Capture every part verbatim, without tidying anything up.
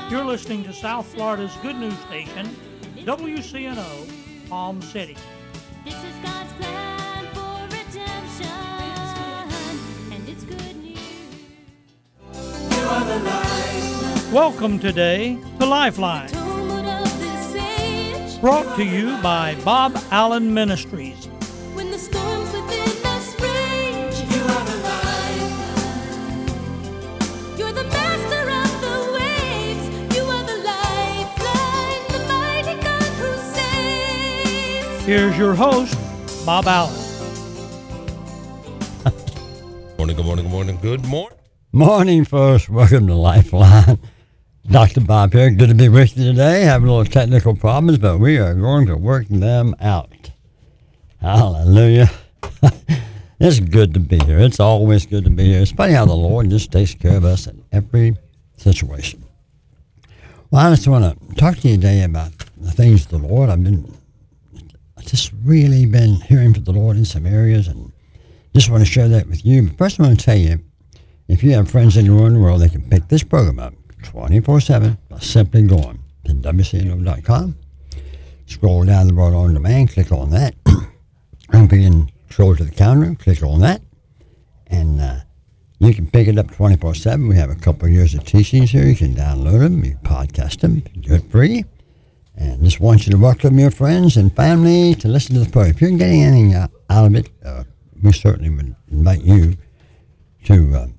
You're listening to South Florida's good news station, W C N O, Palm City. This is God's plan for redemption, and it's good news. You are the light. Welcome today to Lifeline, brought to you by Bob Allen Ministries. When the storms within us rage, you are the lifeline. You're the master of the waves. You are the lifeline, the mighty God who saves. Here's your host, Bob Allen. Morning, good morning, good morning, good morning. Morning, folks. Welcome to Lifeline. Doctor Bob here. Good to be with you today. Having a little technical problems, but we are going to work them out. Hallelujah. It's good to be here. It's always good to be here. It's funny how the Lord just takes care of us in every situation. Well, I just want to talk to you today about the things of the Lord. I've been just really been hearing from the Lord in some areas, and just want to share that with you. But first, I want to tell you, if you have friends anywhere in the world, they can pick this program up twenty-four seven by simply going to W C N O dot com. Scroll down the road on demand, click on that. And being scroll to the counter, click on that. And uh, you can pick it up twenty-four seven. We have a couple of years of teachings here. You can download them, you podcast them, do it free. And just want you to welcome your friends and family to listen to the program. If you're getting anything out of it, uh, we certainly would invite you to uh,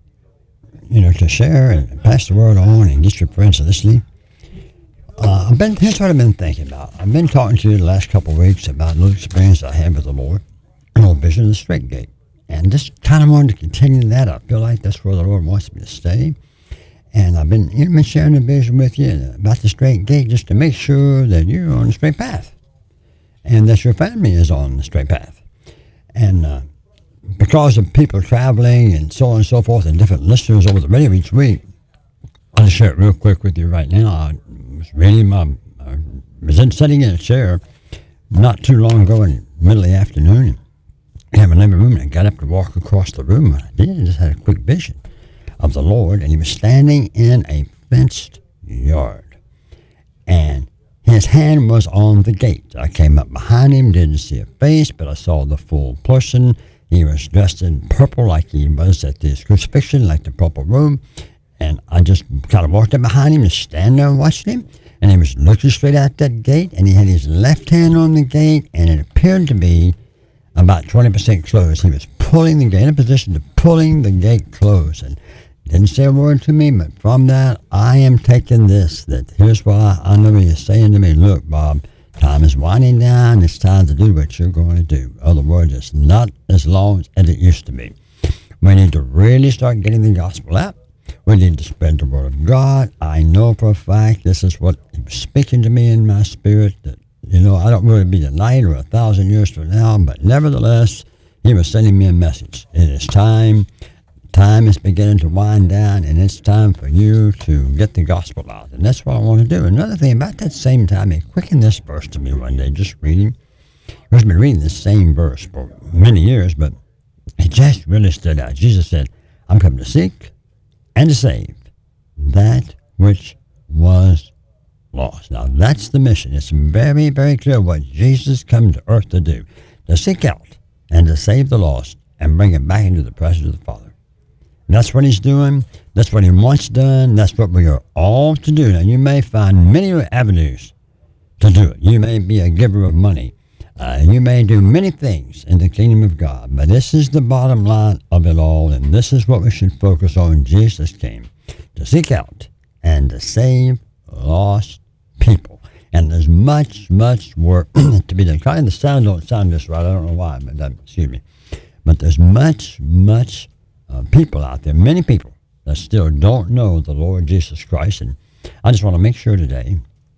you know, to share and pass the word on and get your friends listening. Uh, I've been, here's what I've been thinking about. I've been talking to you the last couple of weeks about a little experience I had with the Lord, a little vision of the straight gate. And just kind of wanted to continue that. I feel like that's where the Lord wants me to stay. And I've been, you know, been sharing the vision with you about the straight gate just to make sure that you're on the straight path and that your family is on the straight path. And, uh, because of people traveling and so on and so forth and different listeners over the radio each week, I'll just share it real quick with you right now. I was reading my, I was in, sitting in a chair not too long ago in the middle of the afternoon in my living room, and I got up to walk across the room, and I did, I just had a quick vision of the Lord, and he was standing in a fenced yard, and his hand was on the gate. I came up behind him, didn't see a face, but I saw the full person. He was dressed in purple like he was at the crucifixion, like the purple robe. And I just kind of walked up behind him and stand there and watched him. And he was looking straight at that gate, and he had his left hand on the gate, and it appeared to be about twenty percent closed. He was pulling the gate, in a position to pulling the gate closed. And didn't say a word to me, but from that, I am taking this, that here's why I know he is saying to me, look, Bob, time is winding down. It's time to do what you're going to do. In other words, it's not as long as it used to be. We need to really start getting the gospel out. We need to spread the word of God. I know for a fact this is what he was speaking to me in my spirit, that, you know, I don't really be tonight or a thousand years from now, but nevertheless, he was sending me a message. It is time. Time is beginning to wind down, and it's time for you to get the gospel out. And that's what I want to do. Another thing, about that same time, he quickened this verse to me one day, just reading. I've been reading this same verse for many years, but it just really stood out. Jesus said, I'm coming to seek and to save that which was lost. Now, that's the mission. It's very, very clear what Jesus came to earth to do, to seek out and to save the lost and bring it back into the presence of the Father. That's what he's doing. That's what he wants done. That's what we are all to do. Now, you may find many avenues to do it. You may be a giver of money. Uh, you may do many things in the kingdom of God. But this is the bottom line of it all, and this is what we should focus on. Jesus came to seek out and to save lost people. And there's much, much work to be done. Kind of the sound don't sound just right. I don't know why, but um, excuse me. But there's much, much Uh, people out there, many people that still don't know the Lord Jesus Christ. And I just want to make sure today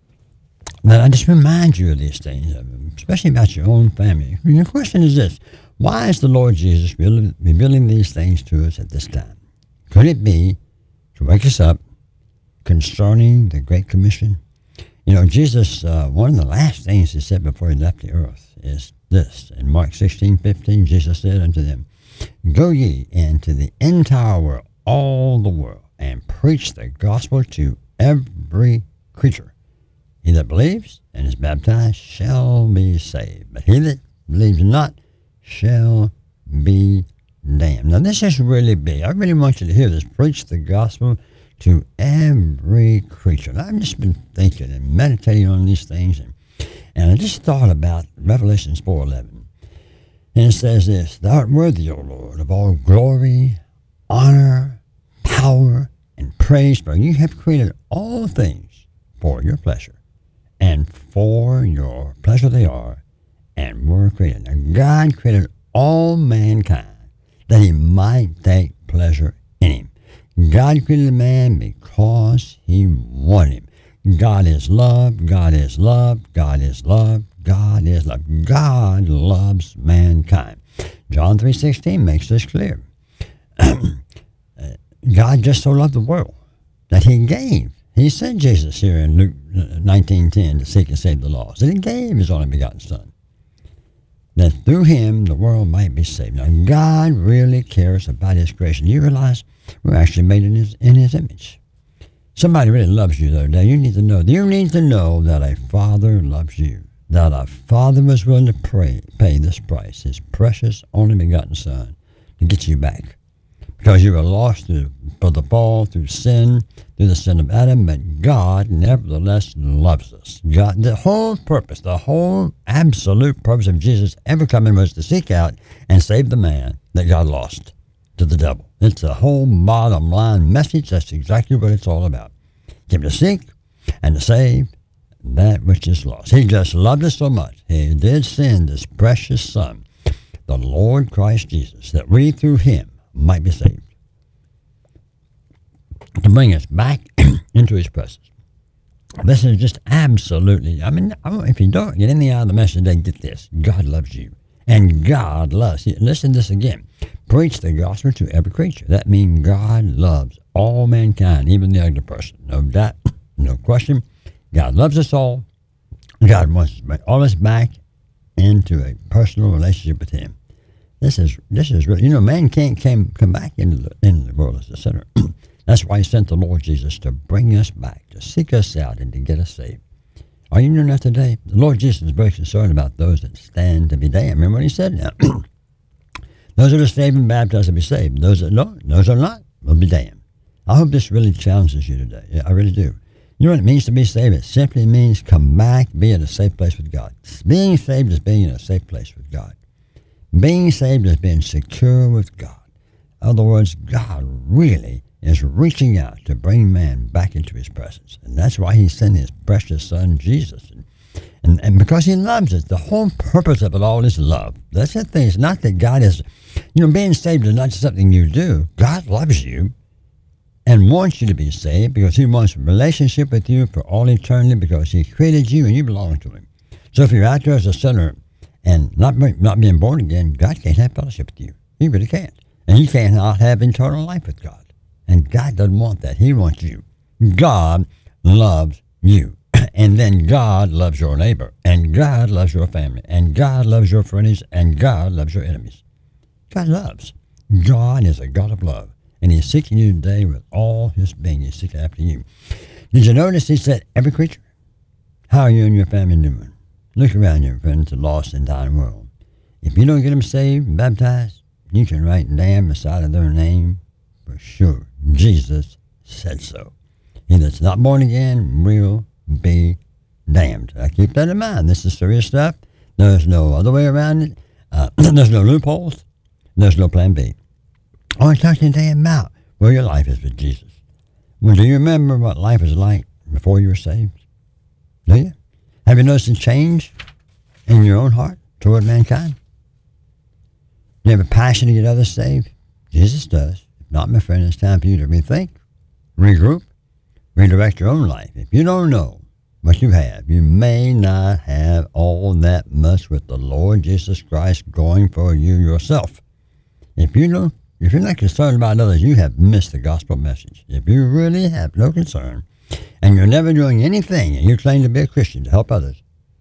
that I just remind you of these things, especially about your own family. And the question is this: why is the Lord Jesus revealing these things to us at this time? Could it be to wake us up concerning the Great Commission? You know, Jesus, uh, one of the last things he said before he left the earth is this. In Mark sixteen fifteen, Jesus said unto them, Go ye into the entire world, all the world, and preach the gospel to every creature. He that believes and is baptized shall be saved, but he that believes not shall be damned. Now, this is really big. I really want you to hear this. Preach the gospel to every creature. And I've just been thinking and meditating on these things, and, and I just thought about Revelation four eleven. And it says this, Thou art worthy, O Lord, of all glory, honor, power, and praise, for you have created all things for your pleasure, and for your pleasure they are, and were created. Now, God created all mankind that he might take pleasure in him. God created man because he wanted him. God is love, God is love, God is love, God is love. God loves mankind. John three sixteen makes this clear. God just so loved the world that he gave. He sent Jesus here in Luke nineteen ten to seek and save the lost. And he gave his only begotten Son, that through him the world might be saved. Now, God really cares about his creation. You realize we're actually made in his, in his image. Somebody really loves you the other day. You need to know. You need to know that a Father loves you, that a Father was willing to pray, pay this price, his precious only begotten Son, to get you back. Because you were lost through, for the fall, through sin, through the sin of Adam, but God nevertheless loves us. God, the whole purpose, the whole absolute purpose of Jesus ever coming was to seek out and save the man that God lost to the devil. It's the whole bottom line message. That's exactly what it's all about. Came to seek and to save that which is lost. He just loved us so much. He did send his precious Son, the Lord Christ Jesus, that we through him might be saved, to bring us back into his presence. This is just absolutely, I mean, if you don't get anything out of the message today, get this. God loves you. And God loves you. Listen to this again. Preach the gospel to every creature. That means God loves all mankind, even the ugly person. No doubt, no question. God loves us all. God wants to bring all of us back into a personal relationship with him. This is this is really, you know, man can't come, come back into the, into the world as a sinner. That's why he sent the Lord Jesus to bring us back, to seek us out, and to get us saved. Are you doing that today? The Lord Jesus is very concerned about those that stand to be damned. Remember what he said now? Those that are saved and baptized will be saved. Those that don't, those that are not, will be damned. I hope this really challenges you today. Yeah, I really do. You know what it means to be saved? It simply means come back, be in a safe place with God. Being saved is being in a safe place with God. Being saved is being secure with God. In other words, God really is reaching out to bring man back into his presence. And that's why he sent his precious Son, Jesus. And, and, and because he loves us, the whole purpose of it all is love. That's the thing. It's not that God is, you know, being saved is not just something you do. God loves you and wants you to be saved because he wants a relationship with you for all eternity because he created you and you belong to him. So if you're out there as a sinner and not, not being born again, God can't have fellowship with you. He really can't. And you cannot have eternal life with God. And God doesn't want that. He wants you. God loves you. And then God loves your neighbor. And God loves your family. And God loves your friends. And God loves your enemies. God loves. God is a God of love. And he's seeking you today with all his being. He's seeking after you. Did you notice he said every creature? How are you and your family doing? Look around you, friends, the lost and dying world. If you don't get them saved and baptized, you can write damn beside of their name for sure. Jesus said so. He that's not born again will be damned. I keep that in mind. This is serious stuff. There's no other way around it. Uh, there's no loopholes. There's no plan B. I want to talk to you today about where your life is with Jesus. Well, do you remember what life was like before you were saved? Do you? Have you noticed a change in your own heart toward mankind? Do you have a passion to get others saved? Jesus does. If not, my friend, it's time for you to rethink, regroup, redirect your own life. If you don't know what you have, you may not have all that much with the Lord Jesus Christ going for you yourself. If you don't, if you're not concerned about others, you have missed the gospel message. If you really have no concern, and you're never doing anything, and you claim to be a Christian to help others,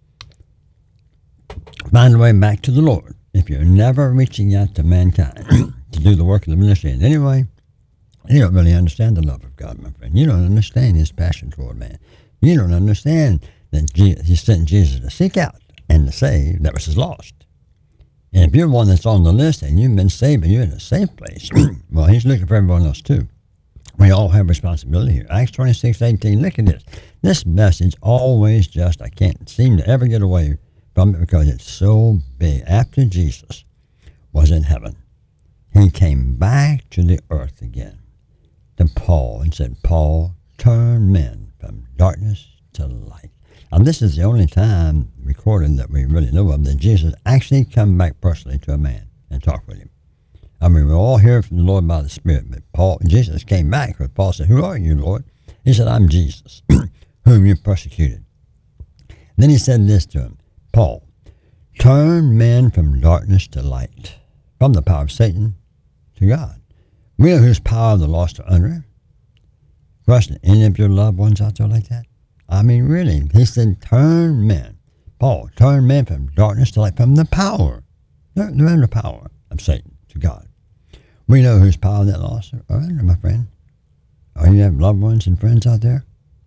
find a way back to the Lord. If you're never reaching out to mankind to do the work of the ministry in any way, You don't really understand the love of God, my friend. You don't understand his passion toward man. You don't understand that Jesus, he sent Jesus to seek out and to save that which is lost. And if you're one that's on the list and you've been saved and you're in a safe place, well, he's looking for everyone else too. We all have responsibility here. Acts twenty-six eighteen, look at this. This message always just, I can't seem to ever get away from it because it's so big. After Jesus was in heaven, he came back to the earth again to Paul and said, Paul, turn men from darkness to light. And this is the only time recorded that we really know of that Jesus actually come back personally to a man and talk with him. I mean, we all hear from the Lord by the Spirit, but Paul, Jesus came back because Paul said, who are you, Lord? He said, I'm Jesus, whom you persecuted. Then he said this to him, Paul, turn men from darkness to light, from the power of Satan to God. We know whose power the lost are under. Question, any of your loved ones out there like that? I mean, really, he said, turn men. Paul, turn men from darkness to light, from the power. They're, they're under the power of Satan to God. We know whose power that lost are under, my friend. Or you have loved ones and friends out there?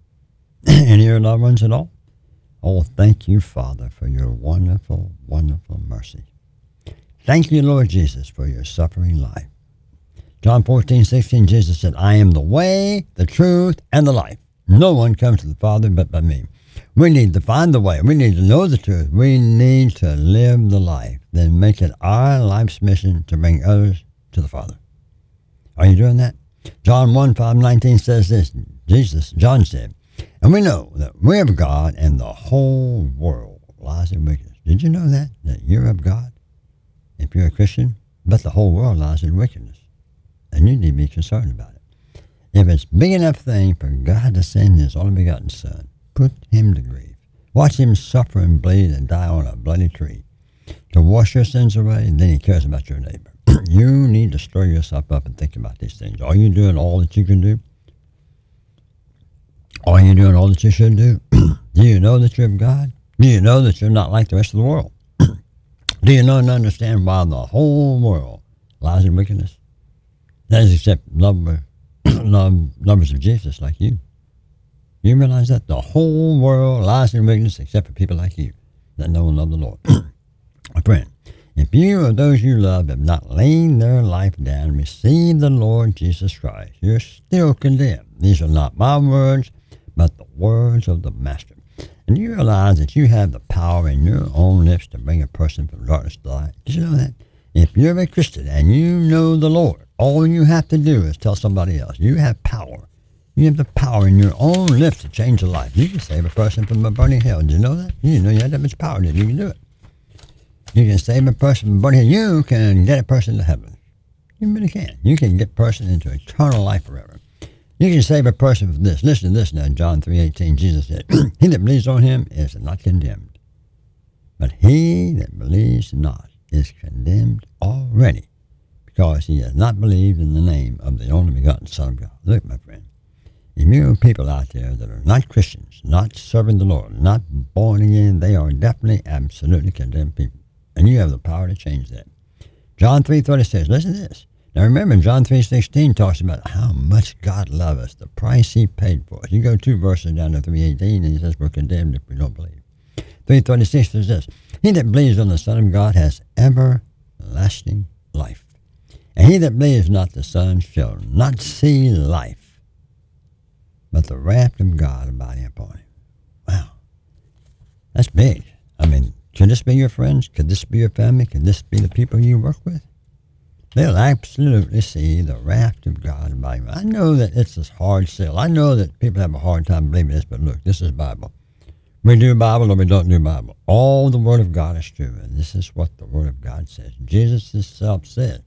Any of your loved ones at all? Oh, thank you, Father, for your wonderful, wonderful mercy. Thank you, Lord Jesus, for your suffering life. John fourteen sixteen, Jesus said, I am the way, the truth, and the life. No one comes to the Father but by me. We need to find the way. We need to know the truth. We need to live the life. Then make it our life's mission to bring others to the Father. Are you doing that? John one five nineteen says this. Jesus, John said, and we know that we are of God and the whole world lies in wickedness. Did you know that? That you're of God? If you're a Christian, but the whole world lies in wickedness. And you need to be concerned about it. If it's big enough thing for God to send his only begotten Son, put him to grief. Watch him suffer and bleed and die on a bloody tree. To wash your sins away, then he cares about your neighbor. You need to stir yourself up and think about these things. Are you doing all that you can do? Are you doing all that you should do? Do you know that you're of God? Do you know that you're not like the rest of the world? Do you know and understand why the whole world lies in wickedness? That is except number, numbers of Jesus like you. You realize that? The whole world lies in wickedness except for people like you that know and love the Lord. My friend, if you or those you love have not laid their life down and received the Lord Jesus Christ, you're still condemned. These are not my words, but the words of the Master. And you realize that you have the power in your own lips to bring a person from darkness to light. Did you know that? If you're a Christian and you know the Lord, all you have to do is tell somebody else. You have power. You have the power in your own lips to change a life. You can save a person from a burning hell. Did you know that? You didn't know you had that much power. That you can do it. You can save a person from burning hell. You can get a person to heaven. You really can. You can get a person into eternal life forever. You can save a person from this. Listen to this now. John three eighteen, Jesus said, he that believes on him is not condemned. But he that believes not is condemned already, because he has not believed in the name of the only begotten Son of God. Look, my friend, if you have people out there that are not Christians, not serving the Lord, not born again, they are definitely, absolutely condemned people. And you have the power to change that. John three thirty-six, listen to this. Now remember, John three sixteen talks about how much God loves us, the price he paid for us. You go two verses down to three eighteen, and he says we're condemned if we don't believe. three thirty-six says this, he that believes on the Son of God has everlasting life. And he that believes not the Son shall not see life, but the wrath of God abiding upon him. Wow. That's big. I mean, could this be your friends? Could this be your family? Could this be the people you work with? They'll absolutely see the wrath of God abiding. I know that it's a hard sell. I know that people have a hard time believing this, but look, this is Bible. We do Bible or we don't do Bible. All the Word of God is true, and this is what the Word of God says. Jesus himself said,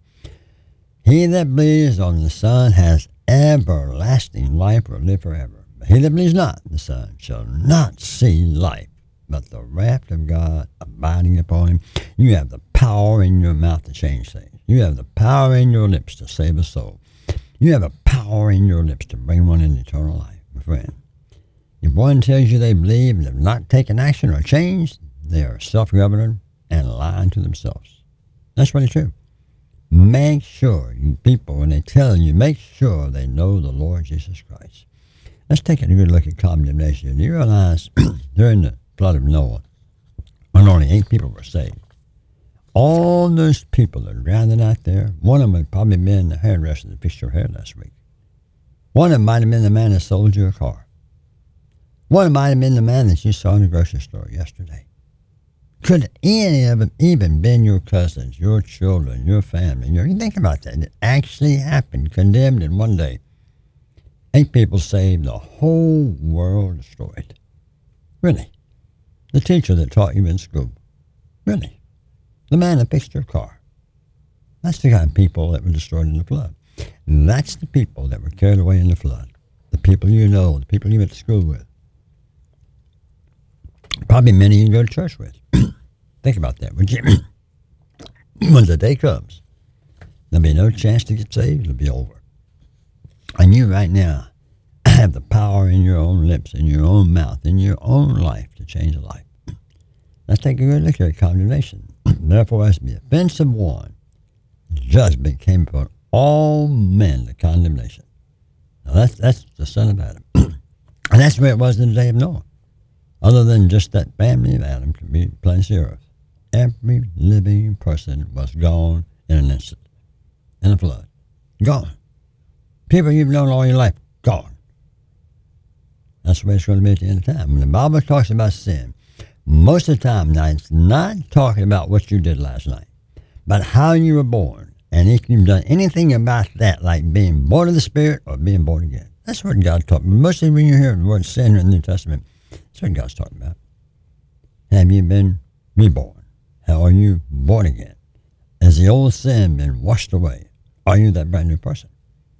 he that believes on the Son has everlasting life or live forever. But he that believes not the Son shall not see life, but the wrath of God abiding upon him. You have the power in your mouth to change things. You have the power in your lips to save a soul. You have a power in your lips to bring one into eternal life, my friend. If one tells you they believe and have not taken action or changed, they are self-governed and lying to themselves. That's really true. Make sure you people, when they tell you, make sure they know the Lord Jesus Christ. Let's take a good look at condemnation. Do you realize during the flood of Noah, when only eight people were saved, all those people that drowned out there, one of them had probably been the hairdresser that fixed your hair last week. One of them might have been the man that sold you a car. One of them might have been the man that you saw in the grocery store yesterday. Could any of them even been your cousins, your children, your family? You, know, you think about that. It actually happened, condemned in one day. Eight people saved, the whole world destroyed. Really. The teacher that taught you in school. Really. The man that fixed your car. That's the kind of people that were destroyed in the flood. And that's the people that were carried away in the flood. The people you know, the people you went to school with. Probably many you go to church with. Think about that, would you? When the day comes, there'll be no chance to get saved. It'll be over. And you right now have the power in your own lips, in your own mouth, in your own life to change a life. Let's take a good look at condemnation. Therefore, as the offense of one, judgment came upon all men to condemnation. Now that's that's the son of Adam. And that's where it was in the day of Noah. Other than just that family of Adam to be replenish the earth. Every living person was gone in an instant. In a flood. Gone. People you've known all your life, gone. That's the way it's going to be at the end of time. When the Bible talks about sin, most of the time now it's not talking about what you did last night, but how you were born. And if you've done anything about that, like being born of the Spirit or being born again. That's what God's talking about. Mostly when you hear the word sin in the New Testament, that's what God's talking about. Have you been reborn? How are you born again? Has the old sin been washed away? Are you that brand new person?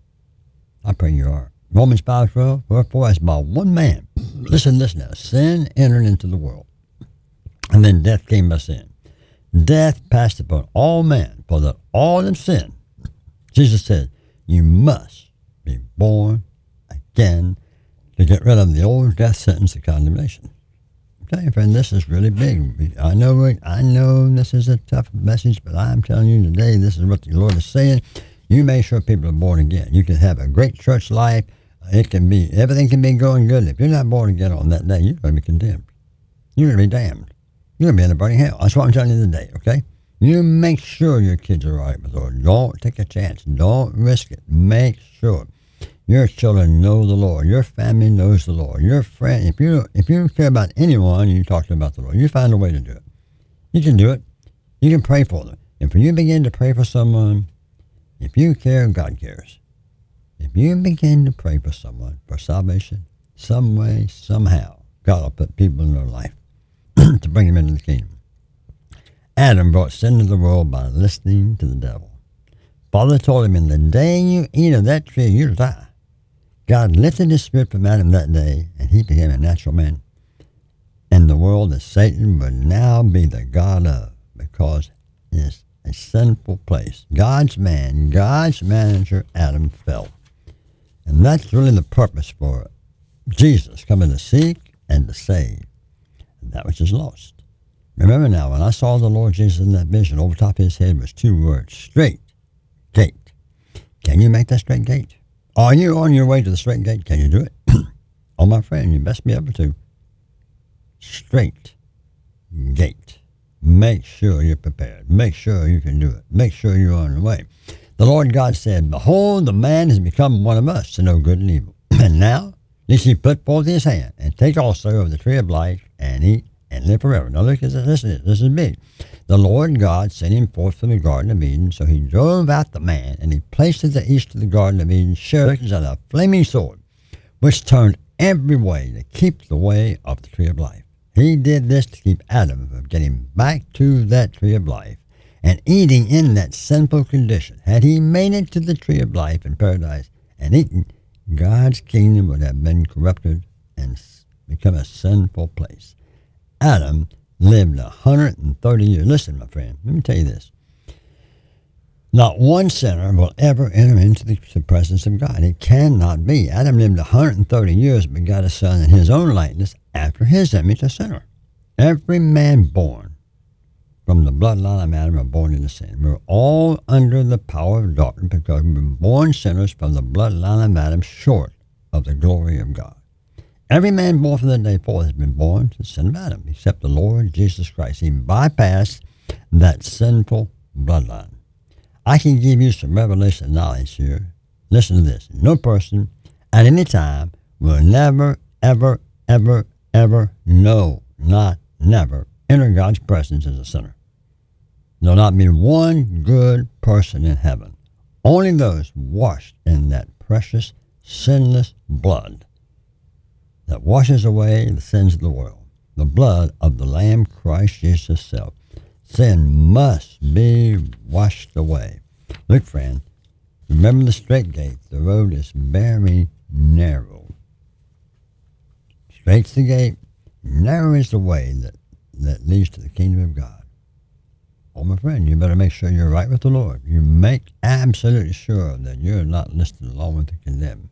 I pray you are. Romans five twelve, wherefore as by one man, listen, listen now, sin entered into the world, and then death came by sin. Death passed upon all men, for that all have sinned. Jesus said, you must be born again to get rid of the old death sentence of condemnation. I'm telling you, friend, this is really big. I know it, I know this is a tough message, but I'm telling you today, this is what the Lord is saying. You make sure people are born again. You can have a great church life. It can be, everything can be going good. If you're not born again on that day, you're going to be condemned. You're going to be damned. You're going to be in a burning hell. That's what I'm telling you today, okay? You make sure your kids are all right with the Lord. Don't take a chance. Don't risk it. Make sure your children know the Lord. Your family knows the Lord. Your friend, if you if you care about anyone, you talk to them about the Lord. You find a way to do it. You can do it. You can pray for them. And when you begin to pray for someone, if you care, God cares. If you begin to pray for someone for salvation, some way, somehow, God will put people in their life to bring them into the kingdom. Adam brought sin to the world by listening to the devil. Father told him, in the day you eat of that tree, you'll die. God lifted his spirit from Adam that day, and he became a natural man. And the world that Satan would now be the God of, because it's a sinful place. God's man, God's manager, Adam fell. And that's really the purpose for Jesus coming to seek and to save that which is lost. Remember now, when I saw the Lord Jesus in that vision, over top of his head was two words, straight gate. Can you make that straight gate? Are you on your way to the straight gate? Can you do it? Oh, my friend, you best be able to. Straight gate. Make sure you're prepared. Make sure you can do it. Make sure you're on the way. The Lord God said, behold, the man has become one of us to know good and evil. And now, lest he put forth his hand and take also of the tree of life and eat and live forever. Now look at this. This is, this is big. The Lord God sent him forth from the Garden of Eden, so he drove out the man, and he placed at the east of the Garden of Eden cherubs and a flaming sword, which turned every way to keep the way of the tree of life. He did this to keep Adam from getting back to that tree of life and eating in that sinful condition. Had he made it to the tree of life in paradise and eaten, God's kingdom would have been corrupted and become a sinful place. Adam lived one hundred thirty years. Listen, my friend, let me tell you this. Not one sinner will ever enter into the, the presence of God. It cannot be. Adam lived one hundred thirty years, but got a son in his own likeness after his image, a sinner. Every man born from the bloodline of Adam are born into sin. We're all under the power of darkness because we've been born sinners from the bloodline of Adam, short of the glory of God. Every man born from the day forth has been born to the sin of Adam, except the Lord Jesus Christ. He bypassed that sinful bloodline. I can give you some revelation knowledge here. Listen to this. No person at any time will never, ever, ever, ever, no, not never, enter God's presence as a sinner. There'll not be one good person in heaven. Only those washed in that precious, sinless blood that washes away the sins of the world, the blood of the Lamb, Christ Jesus himself. Sin must be washed away. Look, friend, remember the straight gate. The road is very narrow. Straight's the gate, narrow is the way that, that leads to the kingdom of God. Oh, my friend, you better make sure you're right with the Lord. You make absolutely sure that you're not listed along with the condemned,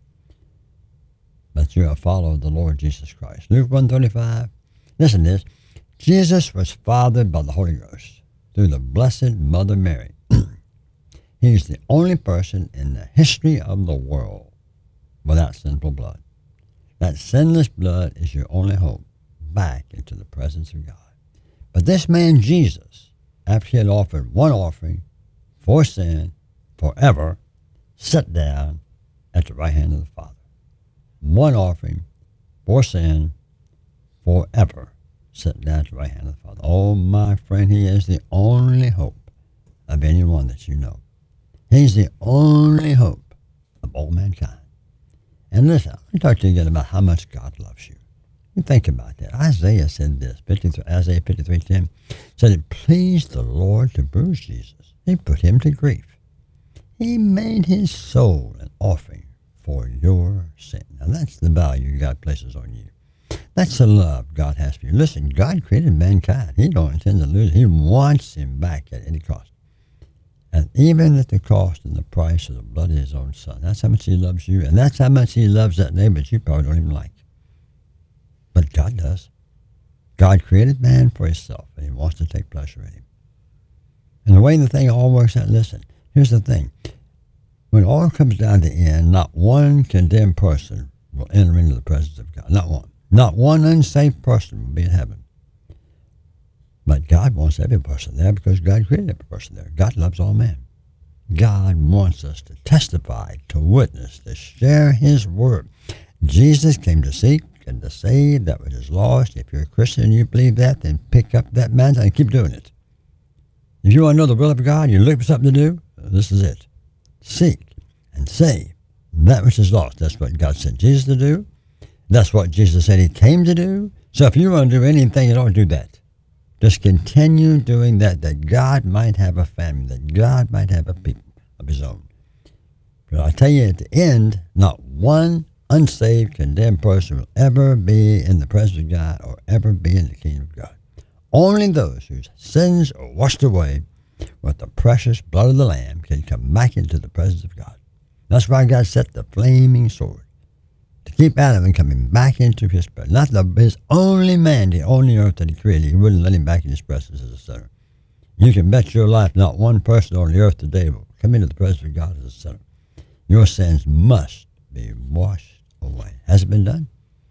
but you're a follower of the Lord Jesus Christ. Luke one thirty-five. Listen to this. Jesus was fathered by the Holy Ghost through the Blessed Mother Mary. He's the only person in the history of the world without sinful blood. That sinless blood is your only hope back into the presence of God. But this man Jesus, after he had offered one offering for sin forever, sat down at the right hand of the Father. One offering for sin forever, sat down at the right hand of the Father. Oh, my friend, he is the only hope of anyone that you know. He's the only hope of all mankind. And listen, let me talk to you again about how much God loves you. You think about that. Isaiah said this, fifty-three, Isaiah fifty-three ten, said it pleased the Lord to bruise Jesus. He put him to grief. He made his soul an offering for your sin. Now that's the value God places on you. That's the love God has for you. Listen, God created mankind. He don't intend to lose. He wants him back at any cost. And even at the cost and the price of the blood of his own son. That's how much he loves you. And that's how much he loves that neighbor that you probably don't even like. But God does. God created man for himself, and he wants to take pleasure in him. And the way the thing all works out, listen, here's the thing. When all comes down to the end, not one condemned person will enter into the presence of God. Not one. Not one unsaved person will be in heaven. But God wants every person there because God created every person there. God loves all men. God wants us to testify, to witness, to share his word. Jesus came to seek and to save that which is lost. If you're a Christian and you believe that, then pick up that mantle and keep doing it. If you want to know the will of God, you look for something to do, this is it. Seek and save that which is lost. That's what God sent Jesus to do. That's what Jesus said he came to do. So if you want to do anything at all, do that. Just continue doing that, that God might have a family, that God might have a people of his own. But I tell you, at the end, not one unsaved, condemned person will ever be in the presence of God or ever be in the kingdom of God. Only those whose sins are washed away with the precious blood of the Lamb can come back into the presence of God. That's why God set the flaming sword to keep Adam from coming back into his presence. Not the, his only man, the only earth that he created. He wouldn't let him back in his presence as a sinner. You can bet your life not one person on the earth today will come into the presence of God as a sinner. Your sins must be washed away. Has it been done?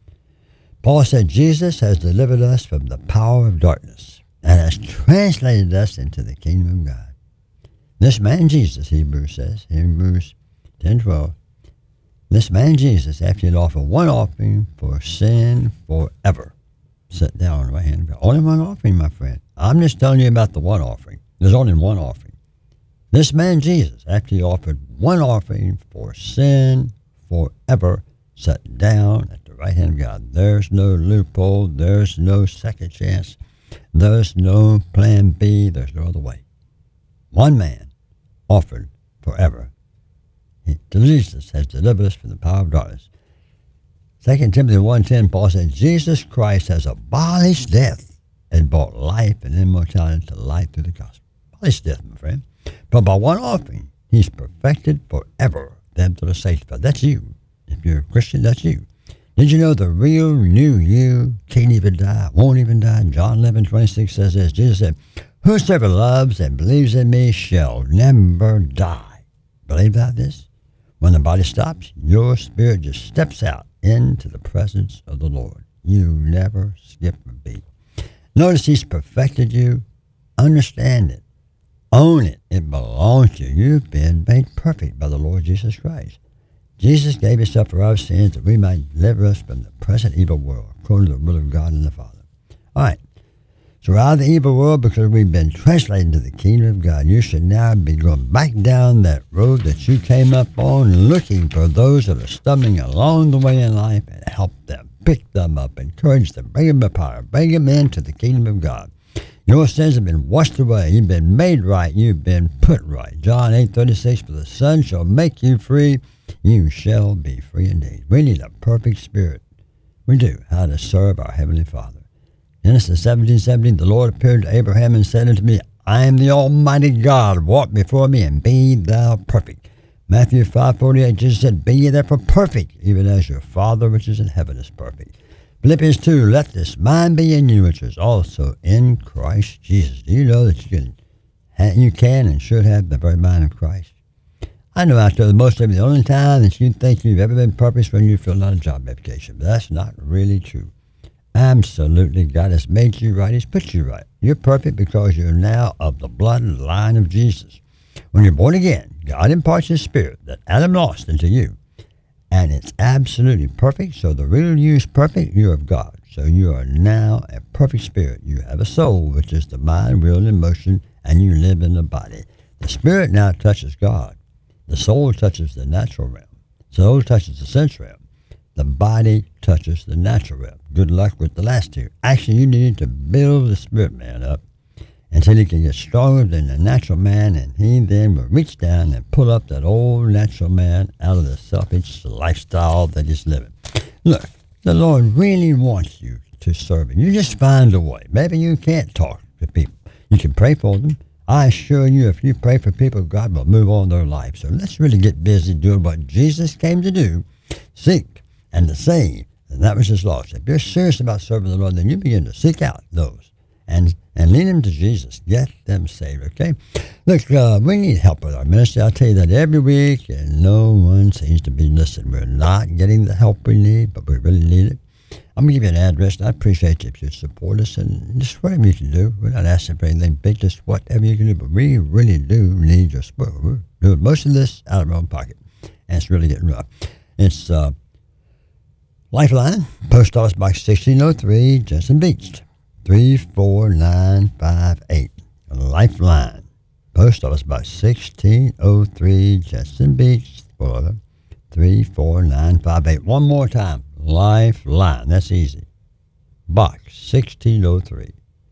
Paul said Jesus has delivered us from the power of darkness and has translated us into the kingdom of God. This man Jesus, Hebrews says, Hebrews ten twelve, this man Jesus, after he had offered one offering for sin forever, sat down on the right hand of God. Only one offering, my friend. I'm just telling you about the one offering. There's only one offering. This man Jesus, after he offered one offering for sin forever, sat down at the right hand of God. There's no loophole. There's no second chance. There's no plan B. There's no other way. One man offered forever. He, Jesus has delivered us from the power of darkness. Second Timothy one ten, Paul said, Jesus Christ has abolished death and brought life and immortality to light through the gospel. Abolished death, my friend. But by one offering, he's perfected forever them that are sanctified. That's you. If you're a Christian, that's you. Did you know the real new you can't even die, won't even die? John eleven twenty-six says this. Jesus said, Whosoever loves and believes in me shall never die. Believe about this? When the body stops, your spirit just steps out into the presence of the Lord. You never skip a beat. Notice he's perfected you. Understand it. Own it. It belongs to you. You've been made perfect by the Lord Jesus Christ. Jesus gave himself for our sins that we might deliver us from the present evil world, according to the will of God and the Father. All right. So out of the evil world, because we've been translated into the kingdom of God, you should now be going back down that road that you came up on, looking for those that are stumbling along the way in life and help them, pick them up, encourage them, bring them up higher, bring them into the kingdom of God. Your sins have been washed away. You've been made right. You've been put right. John eight thirty-six, for the Son shall make you free. You shall be free indeed. We need a perfect spirit. We do. How to serve our Heavenly Father. Genesis seventeen seventeen, the Lord appeared to Abraham and said unto me, I am the Almighty God. Walk before me and be thou perfect. Matthew five forty-eight, Jesus said, be ye therefore perfect, even as your Father which is in heaven is perfect. Philippians two, let this mind be in you, which is also in Christ Jesus. Do you know that you can, you can and should have the very mind of Christ? I know out there that most of you, the only time that you think you've ever been perfect is when you filled out a job application, but that's not really true. Absolutely, God has made you right. He's put you right. You're perfect because you're now of the bloodline of Jesus. When you're born again, God imparts his spirit that Adam lost into you. And it's absolutely perfect. So the real you is perfect. You're of God. So you are now a perfect spirit. You have a soul, which is the mind, will, and emotion, and you live in the body. The spirit now touches God. The soul touches the natural realm. The soul touches the sense realm. The body touches the natural realm. Good luck with the last two. Actually, you need to build the spirit man up until he can get stronger than the natural man, and he then will reach down and pull up that old natural man out of the selfish lifestyle that he's living. Look, the Lord really wants you to serve him. You just find a way. Maybe you can't talk to people. You can pray for them. I assure you, if you pray for people, God will move on their life. So let's really get busy doing what Jesus came to do. Seek and to save, and that was his lost. If you're serious about serving the Lord, then you begin to seek out those and and lead them to Jesus. Get them saved, okay? Look, uh, we need help with our ministry. I'll tell you that every week, and no one seems to be listening. We're not getting the help we need, but we really need it. I'm going to give you an address, and I appreciate you if you support us, and just whatever you can do. We're not asking for anything big, just whatever you can do, but we really do need your support. We're doing most of this out of our own pocket, and it's really getting rough. It's uh, Lifeline, Post Office Box sixteen oh three, Jensen Beach, three four nine five eight. Lifeline, Post Office Box sixteen oh three, Jensen Beach, Florida, three four nine five eight. One more time, Lifeline, that's easy. Box sixteen oh three,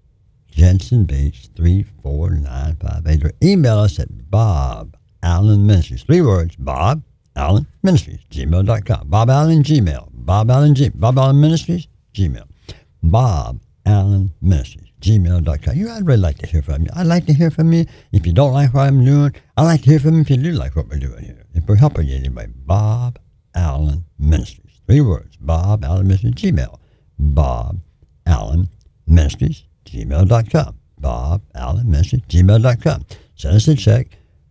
Jensen Beach, three four nine five eight. Or email us at Bob Allen Ministries. Three words, Bob Allen Ministries, gmail dot com. Bob Allen, Gmail. Bob Allen, G- Bob Allen Ministries, Gmail. Bob Allen Ministries, gmail dot com. You, I'd really like to hear from you. I'd like to hear from you. If you don't like what I'm doing, I'd like to hear from you if you do like what we're doing here. If we're helping you anyway, Bob Allen Ministries. Three words, Bob Allen Ministries, Gmail. Bob Allen Ministries, gmail dot com. Bob Allen Ministries, gmail dot com. Send us a check.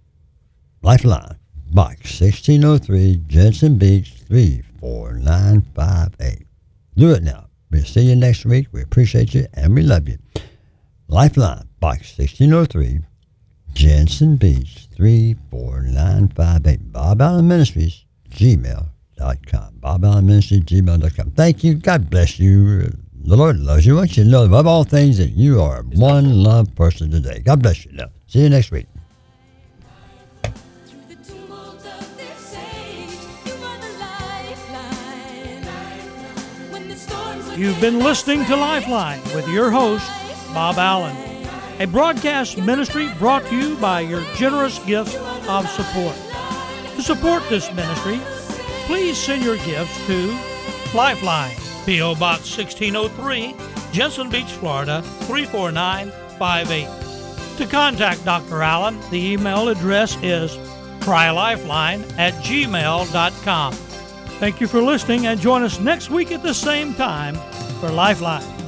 Lifeline, Box sixteen oh three, Jensen Beach, three four nine five eight. Do it now. We'll see you next week. We appreciate you and we love you. Lifeline, Box sixteen oh three, Jensen Beach, three four nine five eight. Bob Allen Ministries, gmail dot com. Bob Allen Ministries, gmail dot com. Thank you. God bless you. The Lord loves you. I want you to know above all things that you are one loved person today. God bless you. Now, see you next week. You've been listening to Lifeline with your host, Bob Allen, a broadcast ministry brought to you by your generous gifts of support. To support this ministry, please send your gifts to Lifeline, P O. Box sixteen oh three, Jensen Beach, Florida, three four nine five eight. To contact Doctor Allen, the email address is trylifeline at gmail dot com. Thank you for listening, and join us next week at the same time for Lifeline.